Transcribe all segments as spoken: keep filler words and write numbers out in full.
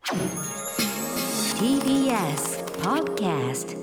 ティービーエス Podcast。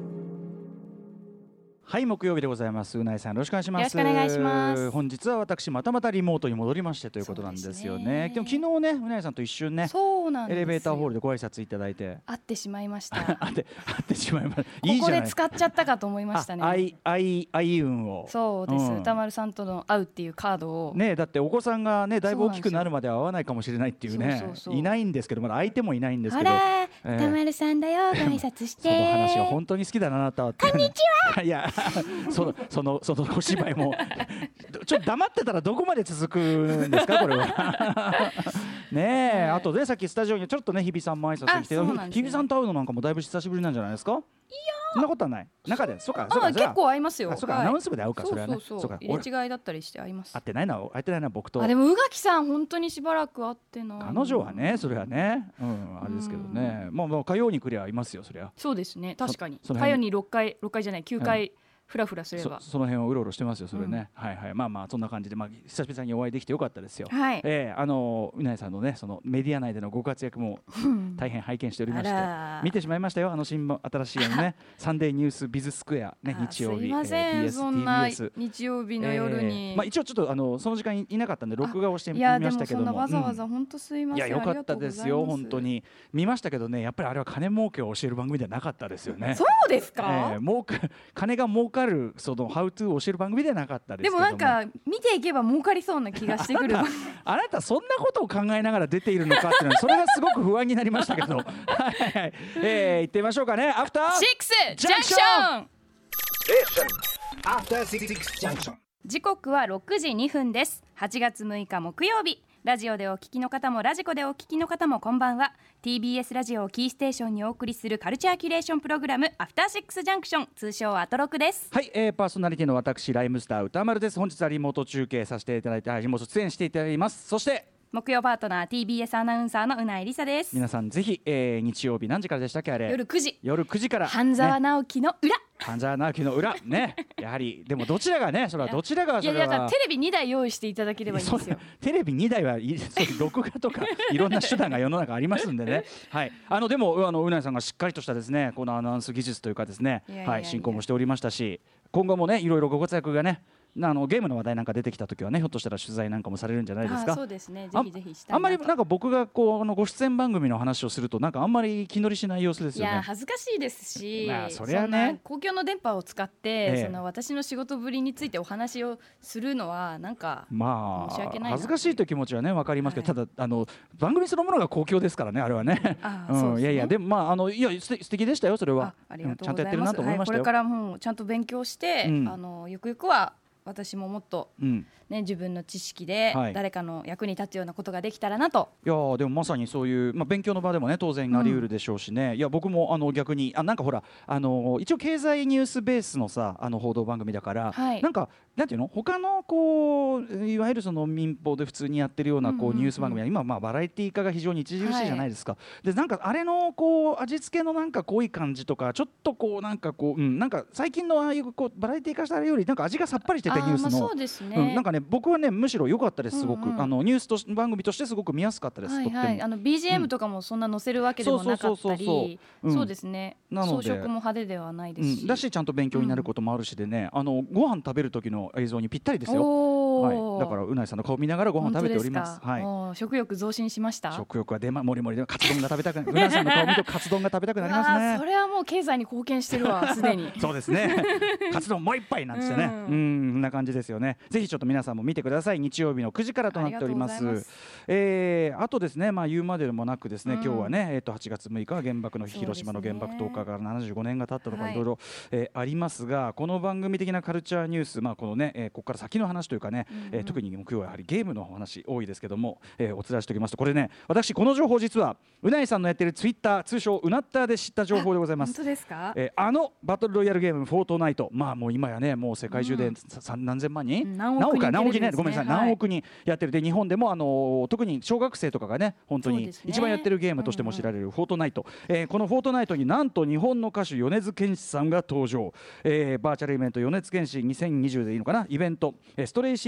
はい、木曜日でございます。うないさん、よろしくお願いします。 よろしくお願いします。 本日は私またまたリモートに戻りましてということなんですよね。でも昨日ね、うないさんと一瞬ね、 そうなんですよ、 エレベーターホールでご挨拶いただいて会ってしまいました。 会って会ってしまいました。 ここで使っちゃったかと思いましたね。 愛愛愛運を。 そうです、 うん、 歌丸さんとの会うっていうカードをね、だってお子さんがねだいぶ大きくなるまでは会わないかもしれないっていうね、 そうそうそう、 いないんですけど、まだ相手もいないんですけど、 あら、 えー、 歌丸さんだよ、ご挨拶してその話は本当に好きだな、あなたは。 こんにちは。 いや、そのそのそのお芝居もちょっと黙ってたらどこまで続くんですかこれは。ねえ、あとね、さっきスタジオにちょっとね日比さんも挨拶に来て、ね、日比さんと会うのなんかもだいぶ久しぶりなんじゃないですか。いや、そんなことはない。中で、そうか、そうか、 結構会いますよ。 そうか、アナウンス部で会うか、それはね。 そうそうそう、入れ違いだったりして会います。 会ってないな、会ってないな、僕と。 あ、でも宇垣さん本当にしばらく会ってない。 彼女はね、それはね、うん、あれですけどね、まあまあ火曜に来りゃいますよ、そりゃ。 そうですね、確かに。火曜にろっかい、ろっかいじゃない、きゅうかい。フラフラすればそ, その辺をうろうろしてますよ、それね、うん、はいはい、まあまあそんな感じで、まあ、久々にお会いできてよかったですよ。 はい、 えー、あのうないさんのね、そのメディア内でのご活躍も大変拝見しておりまして見てしまいましたよ。あの新新しいあのねサンデーニュースビズスクエアね、日曜日、 すいません、えー、ビーエス そんな日曜日の夜に、 えーまあ、一応ちょっとあのその時間いなかったんで録画をしてみましたけども、いやでもそんなわざわざ本当すいません、 いやよかったですよ、本当に見ましたけどね、やっぱりあれは金儲けを教える番組ではなかったですよね。 そうですか、 えー、儲か金が儲かるそのハウトゥーを教える番組ではなかったですけども、 でもなんか見ていけば儲かりそうな気がしてくる。 あなた、あなたそんなことを考えながら出ているのかっていうのは、それがすごく不安になりましたけどはい、はい、えー、行ってみましょうかね。アフターシックスジャンクション。 アフターシックスジャンクション。 時刻はろくじにふんです。はちがつむいか木曜日、ラジオでお聞きの方もラジコでお聞きの方もこんばんは。 ティービーエス ラジオをキーステーションにお送りするカルチャーキュレーションプログラム、アフターシックスジャンクション、通称アトロクです。 はい、えー、パーソナリティの私ライムスター歌丸です。本日はリモート中継させていただいて、リモート出演していただきます。そして木曜パートナー ティービーエス アナウンサーのうないりさです。 皆さんぜひ、えー、日曜日何時からでしたっけ、あれ夜くじ、 夜くじから半沢直樹の裏、ね、 半沢直樹の裏ねやはりでもどちらがね、それはどちらがそれは、いやだからテレビにだい用意していただければいいんですよ。 テレビにだいは録画とかいろんな手段が世の中ありますんでねはい、あのでもあのうないさんがしっかりとしたですね、このアナウンス技術というかですね、はい、進行もしておりましたし、今後もねいろいろご活躍がね、あのゲームの話題なんか出てきたときはね、ひょっとしたら取材なんかもされるんじゃないですか。 あ、そうですね、ぜひぜひしたいなと。 あんまりなんか僕がこうあのご出演番組の話をするとなんかあんまり気乗りしない様子ですよね。 いや恥ずかしいですし、 まあ、それはね、 公共の電波を使って、ええ、その私の仕事ぶりについてお話をするのはなんか申し訳ないな、まあ、 恥ずかしいという気持ちはね分かりますけど、はい、ただあの番組そのものが公共ですからね、あれはね。 あ、 うん、 そうですね、 いやいやでもまああのいや素敵でしたよ、それは。 あ、ありがとうございます。 ちゃんとやってるなと思いましたよ。 はい、これからもうちゃんと勉強して、うん、あのゆくゆくは私ももっと、うんね、自分の知識で誰かの役に立つようなことができたらなと、 はい、いやでもまさにそういう、まあ、勉強の場でもね当然あり得るでしょうしね、うん、いや僕もあの逆にあなんかほらあの一応経済ニュースベースのさあの報道番組だから、はい、なんかなんていうの他のこういわゆるその民放で普通にやってるようなこうニュース番組は今まあバラエティー化が非常に著しいじゃないですか、はい、でなんかあれのこう味付けのなんか濃い感じとかちょっとこうなんかこう、うん、なんか最近のああいうこうバラエティー化したあれよりなんか味がさっぱりしててニュースの、 そうですね、 うん、なんかね僕はねむしろ良かったです、すごく、うんうん、あのニュースと番組としてすごく見やすかったです、 はいはい、あの ビージーエム とかもそんな載せるわけでもなかったり、そうですね、装飾も派手ではないですし、 うん、だしちゃんと勉強になることもあるしでね、うん、あのご飯食べる時の映像にぴったりですよ、はい、だからうないさんの顔見ながらご飯食べております。 はい、食欲増進しました。 食欲は出まもりもりでカツ丼が食べたくなるうないさんの顔見るとカツ丼が食べたくなりますね。 それはもう経済に貢献してるわすでにそうですねカツ丼もう一杯なんですよね、うん、うんそんな感じですよね。ぜひちょっと皆さんも見てください。日曜日のくじからとなっております。あ, えー、あとですね、まあ、言うまでもなくですね、うん、今日はね、えー、とはちがつむいかは原爆の日、広島の原爆投下からななじゅうごねんが経ったとかいろいろありますが、この番組的なカルチャーニュース、まあこのねえー、ここから先の話というかね、うんうんえー、特に木曜はやはりゲームの話多いですけども、えー、お伝えしておきますと、これね私この情報実はうないさんのやってるツイッター通称うなったーで知った情報でございます。 本当ですか？ えー、あのバトルロイヤルゲームフォートナイト、まあもう今やねもう世界中で、うん、何千万人、うん、何億人、何億人ね、ごめんなさい、はい、何億人やってる。で日本でもあの特に小学生とかがね本当に一番やってるゲームとしても知られるフォートナイト、うんうんえー、このフォートナイトになんと日本の歌手米津玄師さんが登場、えー、バーチャルイベント米津玄師にせんにじゅうでいいのかなイベント、えー、ストレイシー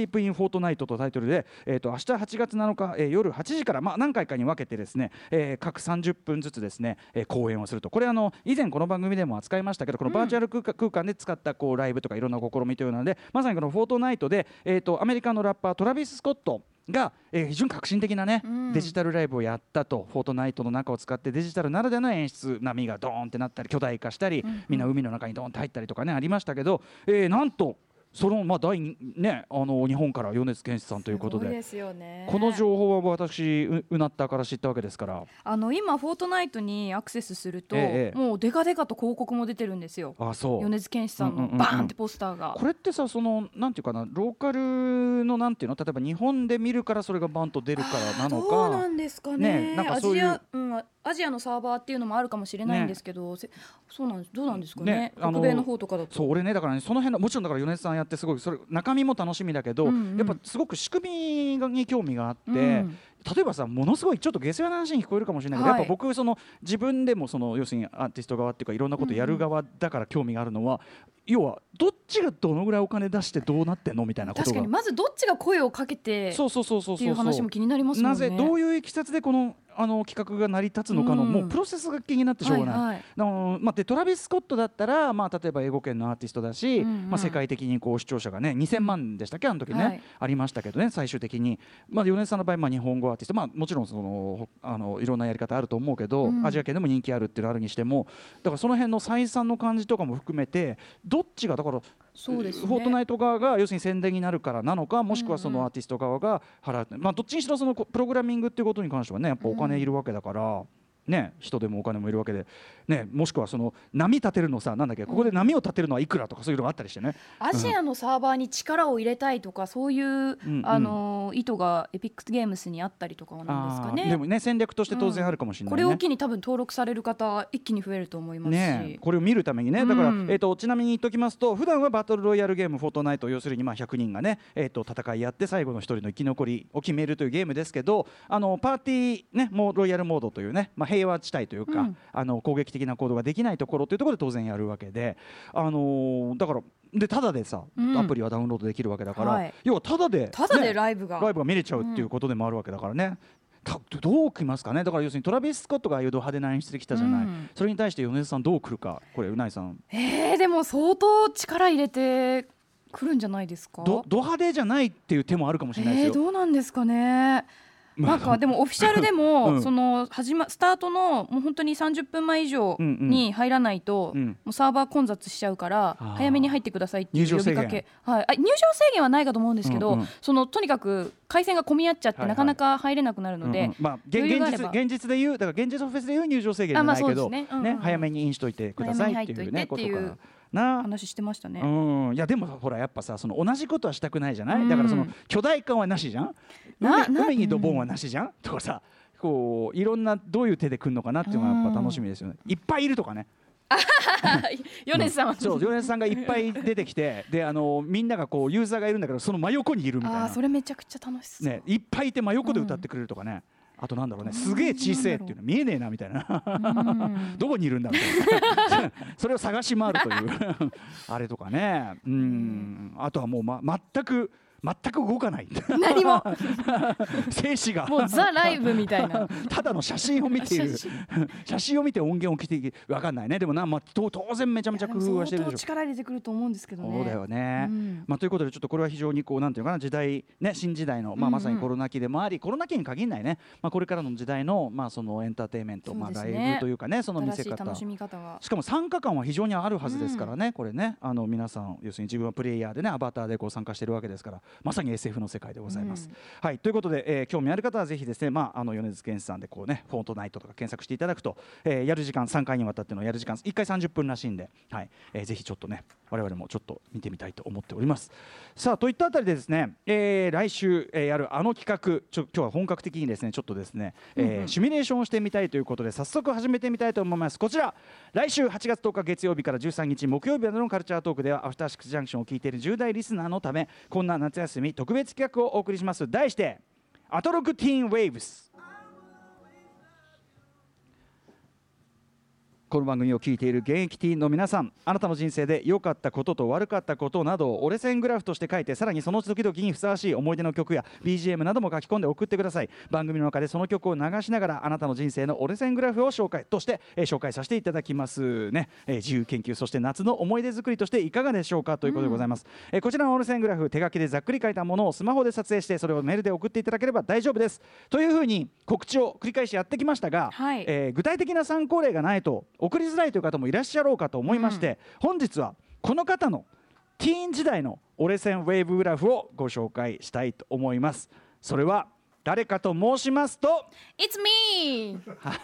ープインフォートナイトとタイトルで、えー、と明日はちがつなのか、えー、夜はちじから、まあ、何回かに分けてですね、えー、各さんじゅっぷんずつですね、えー、公演をすると。これあの以前この番組でも扱いましたけど、このバーチャル空間、空間で使ったこうライブとかいろんな試みというので、まさにこのフォートナイトで、えー、とアメリカのラッパートラビス・スコットが、えー、非常に革新的なね、うん、デジタルライブをやったと。フォートナイトの中を使ってデジタルならではの演出、波がドーンってなったり巨大化したり、うんうん、みんな海の中にドーンって入ったりとかねありましたけど、えー、なんとそのまあ第ねあの日本から米津玄師さんということ で, ですよ、ね、 この情報は私 う, うなったから知ったわけですから、 あの今フォートナイトにアクセスすると、 ええ、 もうデカデカと広告も出てるんですよ。 あそう米津玄師さんのバーンってポスターが、うんうんうん、 これってさ、そのなんていうかな、ローカルのなんていうの、例えば日本で見るからそれがバンと出るからなのか、 どうなんですか ね, ねなんかそういうアジア、 うん、アジアのサーバーっていうのもあるかもしれないんですけど、ね、そうなんです、どうなんですかね、 ね、 北米の方とかだと。 そう俺ねだからね、その辺のもちろんだから米津さんやってすごいそれ中身も楽しみだけど、うんうん、やっぱすごく仕組みに興味があって、うん、例えばさ、ものすごいちょっと下世話な話に聞こえるかもしれないけど、はい、やっぱ僕その自分でもその要するにアーティスト側っていうかいろんなことやる側だから興味があるのは、うんうん、要はどっちがどのぐらいお金出してどうなってんのみたいなことが、 確かにまずどっちが声をかけてっていう話も気になりますもんね。 なぜどういういきさつでこのあの企画が成り立つのかの、うん、もうプロセスが気になってしょうがない、はいはい、のまあ、でトラビス・スコットだったら、まあ、例えば英語圏のアーティストだし、うんうん、まあ、世界的にこう視聴者がねにせんまんでしたっけあの時ね、はい、ありましたけどね最終的に、まあ、米津さんの場合、まあ、日本語アーティスト、まあ、もちろんそのあのいろんなやり方あると思うけど、うん、アジア圏でも人気あるっていうのあるにしても、だからその辺の採算の感じとかも含めてどっちがだからそうですね、 フォートナイト側が要するに宣伝になるからなのか、もしくはそのアーティスト側が払う、うんうん、まあ、どっちにしろそのプログラミングっていうことに関してはねやっぱお金いるわけだから、うんね、人でもお金もいるわけで、ね、もしくはその波立てるのさ、なんだっけ、ここで波を立てるのはいくらとかそういうのがあったりしてね、 アジアのサーバーに力を入れたいとかそういう、うん、あの意図がエピックゲームスにあったりとかなんですかね。 でもね戦略として当然あるかもしれないね、 うん、これを機に多分登録される方一気に増えると思いますし、 ね、これを見るためにねだから、うん、えー、とちなみに言っときますと、普段はバトルロイヤルゲームフォートナイト、要するにまあひゃくにんがね、えー、と戦いやって最後の一人の生き残りを決めるというゲームですけど、あのパーティー、ね、もうロイヤルモードというね、まあ、平和地帯というか、うん、あの攻撃的な行動ができないところというところで当然やるわけで、あのー、だからでただでさ、うん、アプリはダウンロードできるわけだから、はい、要はただで、ね、 ただでライブが、 ライブが見れちゃうっていうことでもあるわけだからね、うん、どうきますかね。だから要するにトラビス・スコットがああいう派手な演出できたじゃない、うん、それに対して米津さんどう来るか、これうないさん、 えー、でも相当力入れてくるんじゃないですか。 どド派手じゃないっていう手もあるかもしれないですよ、 えー、どうなんですかね。なんかでもオフィシャルでも、うん、その始まスタートのもう本当にさんじゅっぷんまえ以上に入らないと、うんうん、もうサーバー混雑しちゃうから早めに入ってくださいっていう呼びかけ、はい、あ入場制限はないかと思うんですけど、うんうん、そのとにかく回線が混み合っちゃって、はいはい、なかなか入れなくなるので、うんうん、まあ、 現, 実現実で言うだから現実のフェスで言う入場制限じゃないけど、ねうんうん、早めにインしといてくださいっていうねことからな話してましたね。 うん、いやでもほらやっぱさその同じことはしたくないじゃない、うん、だからその巨大化はなしじゃん、海, 海にドボンはなしじゃん、うん、とかさ、こういろんなどういう手で来るのかなっていうのがやっぱ楽しみですよね、うん、いっぱいいるとかね米津さんは、 うん、そう米津さんがいっぱい出てきてであのみんながこうユーザーがいるんだけどその真横にいるみたいな、 あそれめちゃくちゃ楽しそう、 ね、いっぱいいて真横で歌ってくれるとかね、うん、あとなんだろうね、すげえ小さいっていうの見えねえなみたいなどこにいるんだみたいなそれを探し回るというあれとかね、うん、あとはもう、ま、全く全く動かない何も静止がもうザ・ライブみたいなただの写真を見ている写真を見て音源を聞いて分かんないね。でもな、まあ、当然めちゃめちゃ工夫はしてるでしょ。 相当力入れてくると思うんですけどね。 そうだよね、うん、まあ、ということでちょっとこれは非常にこうなんていうのかな、時代ね、新時代の、まあ、まさにコロナ期でもあり、うんうん、コロナ期に限らないね、まあ、これからの時代の、まあ、そのエンターテインメント、ね、まあ、ライブというかね、その見せ方、 楽しみ方が、しかも参加感は非常にあるはずですからね、うん、これね、あの皆さん要するに自分はプレイヤーでね、アバターでこう参加してるわけですから、まさに エスエフ の世界でございます、うん、はい、ということで、えー、興味ある方はぜひですね、まあ、あの米津玄師さんでこうね、フォートナイトとか検索していただくと、えー、やる時間さんかいにわたってのやる時間いっかいさんじゅっぷんらしいんで、はい、えー、ぜひちょっとね我々もちょっと見てみたいと思っております。さあといったあたりでですね、えー、来週、えー、やるあの企画、ちょ今日は本格的にですねちょっとですね、えーうんうん、シミュレーションをしてみたいということで早速始めてみたいと思います。こちら来週はちがつとおか月曜日からじゅうさんにち木曜日までのカルチャートークではアフターシックスジャンクションを聞いているじゅう代リスナーのためこんな夏休み特別企画をお送りします。題してアトロクティーンウェーブス。 この番組を聞いている現役ティーンの皆さん、あなたの人生で良かったことと悪かったことなどを折れ線グラフとして書いて、さらにその時々にふさわしい思い出の曲や ビージーエム なども書き込んで送ってください。番組の中でその曲を流しながらあなたの人生の折れ線グラフを紹介として、えー、紹介させていただきますね、えー、自由研究、そして夏の思い出作りとしていかがでしょうかということでございます、うんえー、こちらの折れ線グラフ、手書きでざっくり書いたものをスマホで撮影して、それをメールで送っていただければ大丈夫ですというふうに告知を繰り返しやってきましたが、 はいえー、具体的な参考例がないと送りづらいという方もいらっしゃろうかと思いまして、うん、本日はこの方のティーン時代の折れ線ウェーブグラフをご紹介したいと思います。それは誰かと申しますと It's me!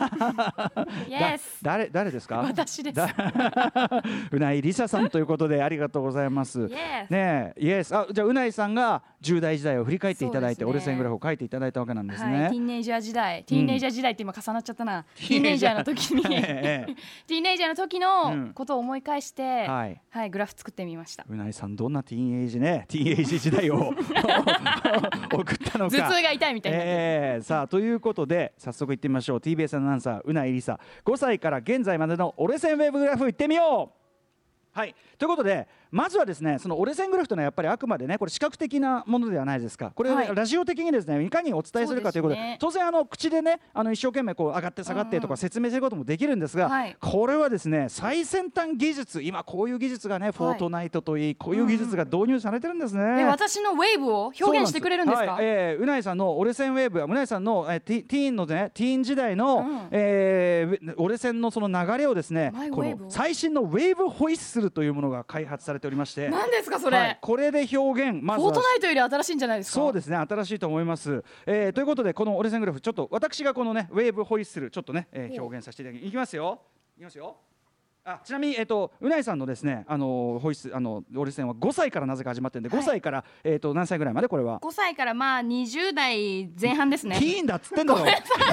Yes! 誰誰ですか？ 私です。 うないりささんということでありがとうございます。 Yes! ねえ、Yes。あ、じゃあうないさんがじゅう代時代を振り返っていただいて、折れ線グラフを書いていただいたわけなんですね。 はい、ティーンネイジャー時代、ティーンネイジャー時代って今重なっちゃったな。ティーンネイジャーの時に、 ええ、 ティーンネイジャーの時のことを思い返して、うん、はい、はい、グラフ作ってみました。 うないさんどんなティーンエイジね、ティーンエイジ時代を送ったのか。 頭痛が痛いみたいな。 えー、さあということで早速いってみましょう。 ティービーエス アナウンサーうないりさ、ごさいから現在までの折れ線ウェーブグラフいってみよう。はい、ということでまずはですね、その折れ線グラフというのはやっぱりあくまでね、これ視覚的なものではないですか。これ、はい、ラジオ的にですねいかにお伝えするかということで、ね、当然あの口でね、あの一生懸命こう上がって下がってとか説明することもできるんですが、はい、これはですね最先端技術、今こういう技術がね、フォートナイトといいこういう技術が導入されてるんですね、うん、 え私のウェーブを表現してくれるんですか？ はい、えー、うないさんの折れ線ウェーブ、うないさんの、えー、ティ, ティーンのねティーン時代の、うんえー、折れ線のその流れをですね、この最新のウェーブホイッスルというものが開発されておりまして、 何ですかそれ、はい、 これで表現、まずはフォートナイトより新しいんじゃないですか？ そうですね、新しいと思います、えー、ということでこの折れ線グラフ、ちょっと私がこのねウェーブホイッスルちょっとね、えー、表現させていただきいきますよいきますよ。あ、ちなみに、えー、とうないさんのですね、あのホイッスル、あの折れ線はごさいからなぜか始まってるんで、はい、ごさいから、えー、と何歳ぐらいまでこれはごさいからまあにじゅう代前半ですね。 ティーンだっつってんだろ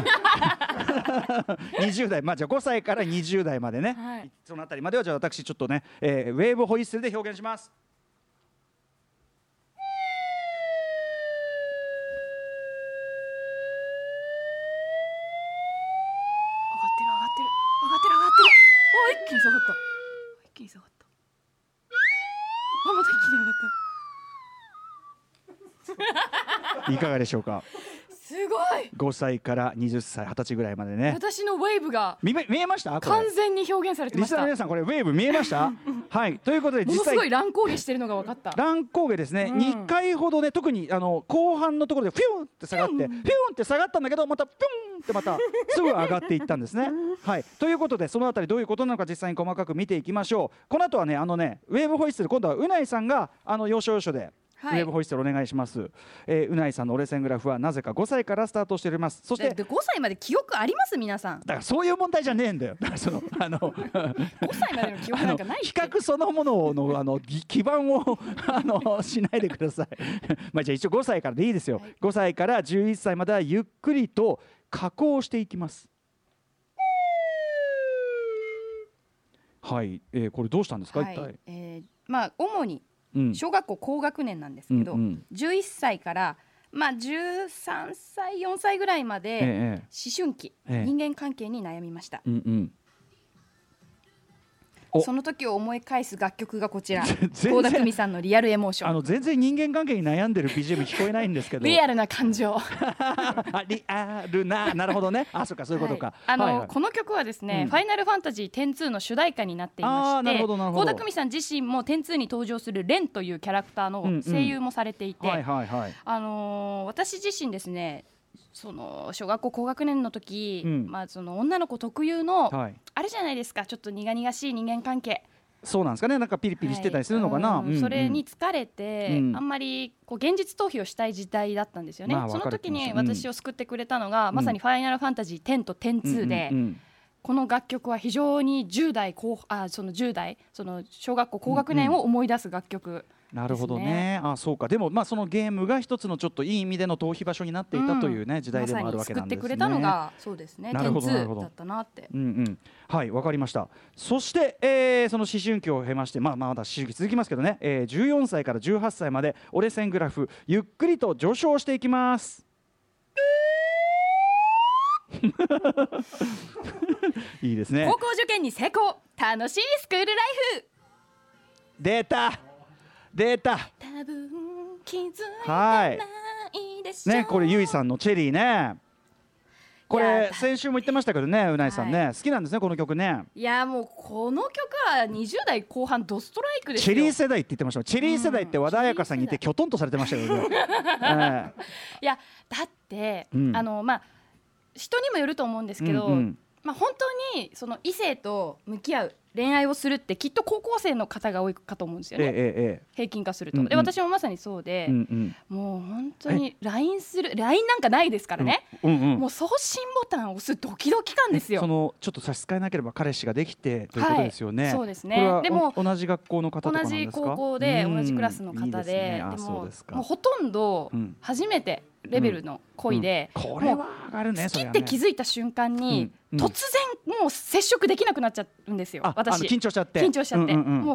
にじゅう代、まあじゃあごさいからにじゅう代までね、はい、そのあたりまではじゃあ私ちょっとね、えー、ウェーブホイッスルで表現します。 一気に下がった。一気に下がった。あ、また一気に上がった。 いかがでしょうか？ すごい。 ごさいからはたち、はたちぐらいまでね。 私のウェーブが見見えました？ 完全に表現されてました。 実際皆さんこれウェーブ見えました？はい。ということで実際ものすごい乱高下してるのが分かった。 乱高下ですね。うん、にかいほどね、特にあの後半のところでフィュンって下がって、フィュンって下がったんだけど、またフィュンってまたすぐ上がっていったんですね。はい。ということでそのあたりどういうことなのか実際に細かく見ていきましょう。この後はね、あのねウェーブホイッスル、今度はうないさんがあの要所要所で。はい、ウェーブホイッスルお願いします、えー、うないさんの折れ線グラフはなぜかごさいからスタートしております。そしてごさいまで記憶あります皆さん。 だからそういう問題じゃねえんだよ。だからそのあのごさいまでの記憶なんかないって。 比較そのもののあの基盤をあのしないでくださいまあじゃあ一応ごさいからでいいですよ、はい、ごさいからじゅういっさいまではゆっくりと加工していきます。はい、えー、これどうしたんですか、はい、一体、 えー、まあ主に小学校高学年なんですけど、うんうん、じゅういっさいからまあじゅうさんさいよんさいぐらいまで思春期、ええ、人間関係に悩みました、うんうん、その時を思い返す楽曲がこちら倖田來未さんのリアルエモーション。 あの全然人間関係に悩んでる ビージーエム 聞こえないんですけどリアルな感情あリアルな、なるほどね。あ、そうかそういうことか、はい、 あの、 はいはい、 この曲はですね、うん、ファイナルファンタジーテンツーの主題歌になっていまして、倖田來未さん自身もテンツーに登場するレンというキャラクターの声優もされていて、あのー、私自身ですね、その小学校高学年の時、うん、まあ、その女の子特有の、はい、あれじゃないですか、ちょっと苦々しい人間関係。 そうなんですかね、なんかピリピリしてたりするのかな、はい、 うんうん、それに疲れて、うん、あんまりこう現実逃避をしたい時代だったんですよね、まあ、その時に私を救ってくれたのが、うん、まさにファイナルファンタジーテンとテンツーで、うんうんうん、この楽曲は非常にじゅう代後あそのじゅう代その小学校高学年を思い出す楽曲、うんうん、 なるほどね。あ、そうか。でもまあそのゲームが一つのちょっといい意味での逃避場所になっていたというね、うん、時代でもあるわけなんですね。まさに救ってくれたのがそうですね、テンツーだったなって。うんうん、はい、わかりました。そして、えー、その思春期を経まして、まあまあまだ思春期続きますけどね、えー、じゅうよんさいからじゅうはっさいまで折れ線グラフゆっくりと上昇していきますいいですね。 高校受験に成功、楽しいスクールライフ。 出た出た。 多分気づいてはないいでしょうね、これゆいさんのチェリーね。こいやれ先週も言ってましたけどね、うないさんね、 はい好きなんですねこの曲ね。 いやもうこの曲はにじゅう代後半ドストライクですよ。 チェリー世代って言ってました。チェリー世代って和田彩香さんにいてきょとんとされてましたけどね。えいやだって、 うんあのまあ人にもよると思うんですけど、 うんうんまあ本当にその異性と向き合う恋愛をするってきっと高校生の方が多いかと思うんですよええね、 ええ平均化すると、 うんうんで私もまさにそうで、 うんうんもう本当に ライン する ライン なんかないですからね、 うんうんもう送信ボタンを押すドキドキ感ですよ。 そのちょっと差し支えなければ彼氏ができてということですよね。 はいそうですねこれはでもお同じ学校の方とかなん同ですか。 じ高校でうん同じクラスの方で、 いいですねあでもそうですかもうほとんどうん初めてレベルの恋で、 うんこれもうは上がるね。 好きっそれはねて気づいた瞬間に、 うんうん突然もう接触できなくなっちゃうんですよ。 ああの私緊張しちゃって緊張しちゃって、 うんうんうんもう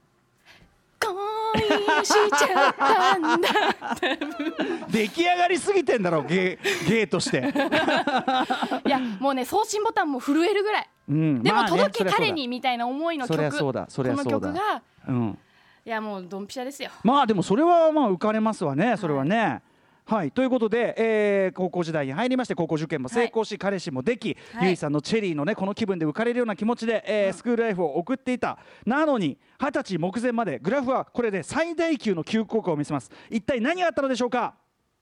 恋しちゃったんだ出来上がりすぎてんだろうゲーゲーとして。 いやもうね送信ボタンも震えるぐらい、 うんでもまあね届け彼にみたいな思いの曲、 そりゃそうだそりゃそうだこの曲がうんいやもうドンピシャですよ。 まあでもそれはまあ浮かれますわねそれはね。はいということで、えー高校時代に入りまして高校受験も成功し、彼氏もでき、 はいゆいさんのチェリーのねこの気分で浮かれるような気持ちで、えースクールライフを送っていた。なのにはたち目前までグラフはこれで最大級の急降下を見せます。一体何があったのでしょうか。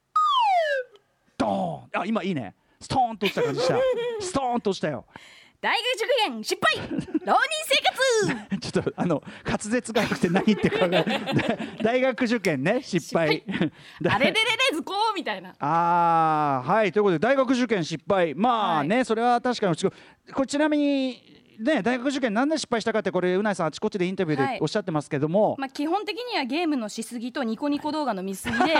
ドーン。あ今いいね。ストーンと落ちた感じしたストーンと落ちたよ。 大学受験失敗浪人生活ちょっとあの滑舌が良くて何言ってるかが大学受験ね失敗あれれれれずこうみたいな。 あーはいということで大学受験失敗まあね、 はいそれは確かにこれちなみにね大学受験なんで失敗したかってこれうないさんあちこちでインタビューはいでおっしゃってますけども、 まあ基本的にはゲームのしすぎとニコニコ動画の見すぎで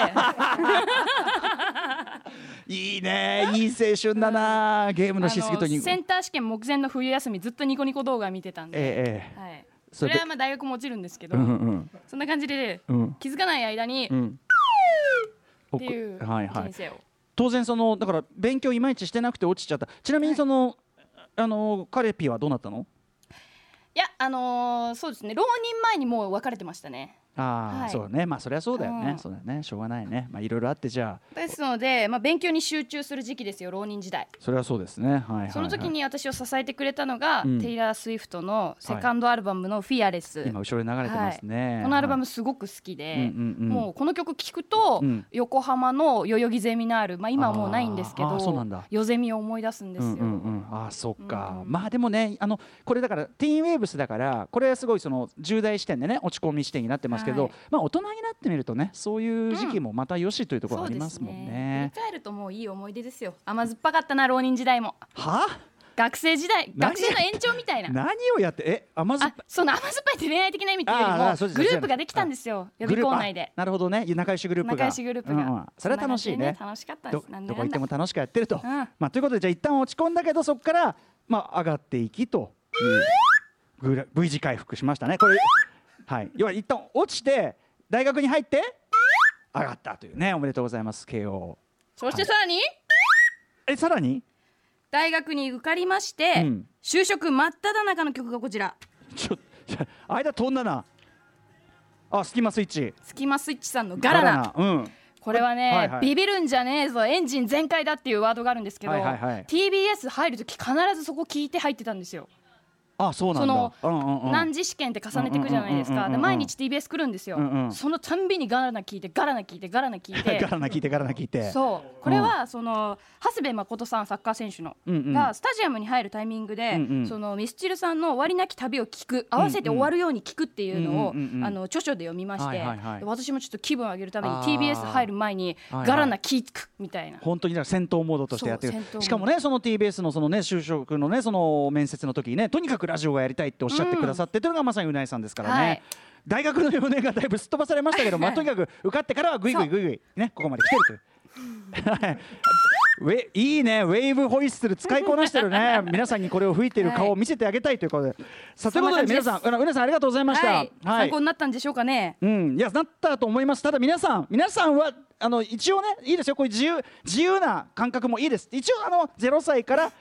いいねいい青春だなゲームのしすぎとにあのセンター試験目前の冬休みずっとニコニコ動画見てたんで、 ええはい、 それでそれはまあ大学も落ちるんですけど、 うんうんそんな感じで、 うん気づかない間に、 うんっていうはいはい人生を、 当然そのだから勉強いまいちしてなくて落ちちゃった。ちなみにその、あの彼ピはどうなったの。 いやあのーそうですね浪人前にもう別れてましたね。 ああ、 はいそうだねまあそりゃそうだよね、 うんそうだよねしょうがないねまあいろいろあってじゃあですので、まあ、勉強に集中する時期ですよ浪人時代。 それはそうですねはいはい、はい、 その時に私を支えてくれたのが、 うんテイラー・スウィフトのセカンドアルバムの「フィアレス」 今後ろに流れてますね、 はいこのアルバムはいすごく好きで、 うんうんうんもうこの曲聴くと、 うん横浜の代々木ゼミナール、まあ、今はもうないんですけあーあーそうなどんだ夜ゼミを思い出すんですよ、 うんうんうん、ああそっか、 うんまあでもねあのこれだからティーンウェーブスだからこれはすごいその重大視点でね落ち込み視点になってますけど、 はいまあ大人になってみるとねそういう時期もまたよしというところがありますもんね。 振り返るともういい思い出ですよ。甘酸っぱかったな浪人時代もは学生時代何学生の延長みたいな何をやってえ甘酸っあぱその甘酸っぱいって恋愛的な意味っていうよりあーあーそうですもグループができたんですよ予備校内で。 あなるほどね仲良しグループが仲良しグループが、 うんうんそれは楽しいねそんな感じで楽しかったでどす。なんだかんだどこ行っても楽しくやってると、 うんまあ、ということでじゃあ一旦落ち込んだけどそこから、まあ、上がっていきというグラ V 字回復しましたねこれ、はい、要は一旦落ちて大学に入って上がったというねおめでとうございます慶応。 そしてさらに、 えさらに大学に受かりまして、 うん就職真っ只中の曲がこちらちょ間飛んだなあスキマスイッチスキマスイッチさんのガラナうんこれはね、 はいはいビビるんじゃねえぞエンジン全開だっていうワードがあるんですけど、 はいはいはいティービーエス 入るとき必ずそこ聞いて入ってたんですよ。 あそうなんだそのうんうんうん何次試験って重ねていくじゃないですうんうんうんうんうんか。で毎日 ティービーエス 来るんですよ、 うんうんそのたんびにガラナ聞いてガラナ聞いてガラナ聞いてガラナ聞いてガラナ聞いてそうこれはその長谷部誠さんサッカー選手の、 うんうんがスタジアムに入るタイミングで、 うんうんそのミスチルさんの終わりなき旅を聞く合わせて終わるように聞くっていうのを、 うんうんうんうんあの著書で読みまして、 はいはいはいで私もちょっと気分を上げるためにあーティービーエス 入る前にはいはいガラナ聞くみたいな、 本当にだから戦闘モードとしてやってるそう戦闘モードしかもねその ティービーエス のそのね就職のねその面接の時にねとにかくラジオがやりたいっておっしゃってくださってというのがまさにうないさんですからね、 はい大学のよねんがだいぶすっ飛ばされましたけど、まあ、とにかく受かってからはぐいぐいぐいぐいねここまで来てるというはいウェいいねウェーブホイッスル使いこなしてるね皆さんにこれを吹いている顔を見せてあげたいということで、さあということで皆さんうなうなさんありがとうございました、 はい参考になったんでしょうかね。 うん、いやなったと思います。ただ皆さん皆さんはあの一応ねいいですよこういう自由自由な感覚もいいです。一応あのゼロさいから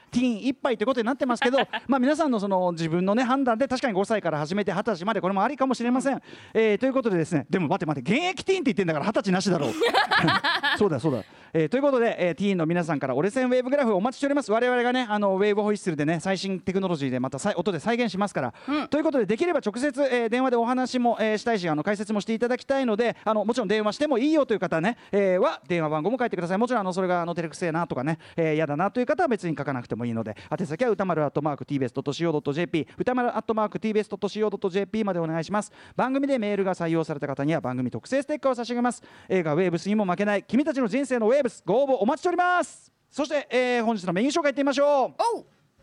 ティーンいっぱいということになってますけどまあ皆さんのその自分のね判断で確かにごさいから始めてはたちまでこれもありかもしれません、うんえー、ということでですねでも待って待って現役ティーンって言ってんだからはたちなしだろうそうだそうだ、えー、ということで、えー、ティーンの皆さんから折れ線ウェーブグラフをお待ちしております。我々がねあのウェーブホイッスルでね最新テクノロジーでまたさ音で再現しますから、うん、ということでできれば直接、えー、電話でお話も、えー、したいしあの解説もしていただきたいのであのもちろん電話してもいいよという方ね、えー、は電話番号も書いてください。もちろんあのそれがあの照れくせえなとかね嫌、えー、だなという方は別に書かなくてもいいので宛先は歌丸アットマーク ティービーエスドットシーオードットジェーピー 歌丸アットマーク ティービーエスドットシーオードットジェーピー までお願いします。番組でメールが採用された方には番組特製ステッカーを差し上げます。映画ウェーブスにも負けない君たちの人生のウェーブスご応募お待ちしております。そして、えー、本日のメイン紹介いってみましょう。 おう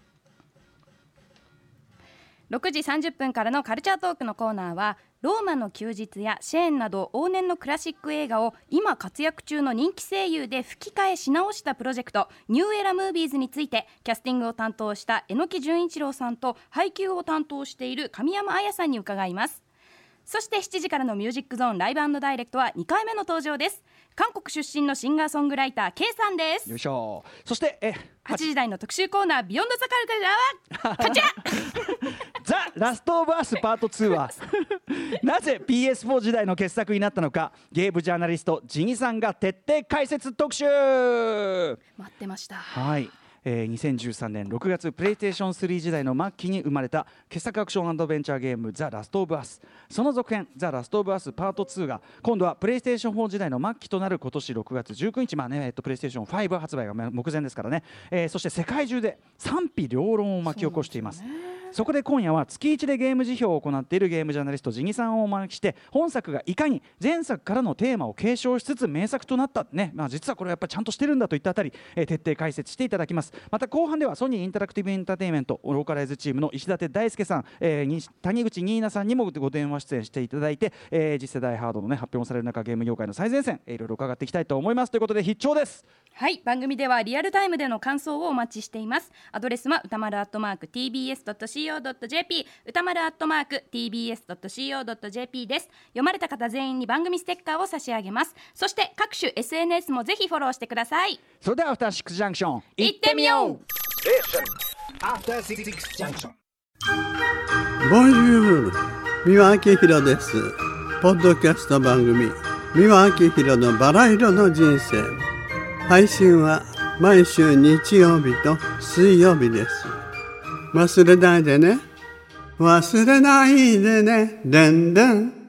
ろくじさんじゅっぷんからのカルチャートークのコーナーはローマの休日やシェーンなど往年のクラシック映画を今活躍中の人気声優で吹き替えし直したプロジェクトニューエラムービーズについてキャスティングを担当した榎木純一郎さんと配給を担当している神山彩さんに伺います。そしてしちじからのミュージックゾーンライブ&ダイレクトはにかいめの登場です。韓国出身のシンガーソングライター K さんです。 よいしょ。そしてえはちじ台の特集コーナービヨンドザカルチャーはこちらザ・ラストオブアスパートツーはなぜ ピーエスフォー 時代の傑作になったのかゲームジャーナリストジギさんが徹底解説特集。 待ってました。 はい、えー、にせんじゅうさんねんろくがつプレイステーションスリー時代の末期に生まれた傑作アクションアドベンチャーゲームザ・ラストオブアス。その続編ザ・ラストオブアスパートツーが今度はプレイステーションフォー時代の末期となる今年ろくがつじゅうくにち、まあねえっと、プレイステーションファイブ発売が目前ですからね、えー、そして世界中で賛否両論を巻き起こしています。そこで今夜は月いちでゲーム辞表を行っているゲームジャーナリストジギさんをお招きして本作がいかに前作からのテーマを継承しつつ名作となったね、まあ、実はこれはやっぱりちゃんとしてるんだといったあたり、えー、徹底解説していただきます。また後半ではソニーインタラクティブエンターテインメントローカライズチームの石立大輔さん、えー、谷口ニーナさんにもご電話出演していただいて、えー、次世代ハードの、ね、発表もされる中ゲーム業界の最前線、えー、いろいろ伺っていきたいと思います。ということで必聴です。 はい、番組ではリアルタイムでの感想をお待ちしています。アドレスは歌丸アットマーク ティービーエスドットシーオードットジェーピー 歌丸アットマーク ティービーエスドットシーオードットジェーピー です。読まれた方全員に番組ステッカーを差し上げます。そして各種 エスエヌエス もぜひフォローしてください。 それではアフターシックスジャンクション行ってみよう。 アフターシックスジャンクション。 ボンジュール、三輪明宏です。ポッドキャスト番組三輪明宏のバラ色の人生、配信は毎週日曜日と水曜日です。忘れないでね、忘れないでね、でんでん。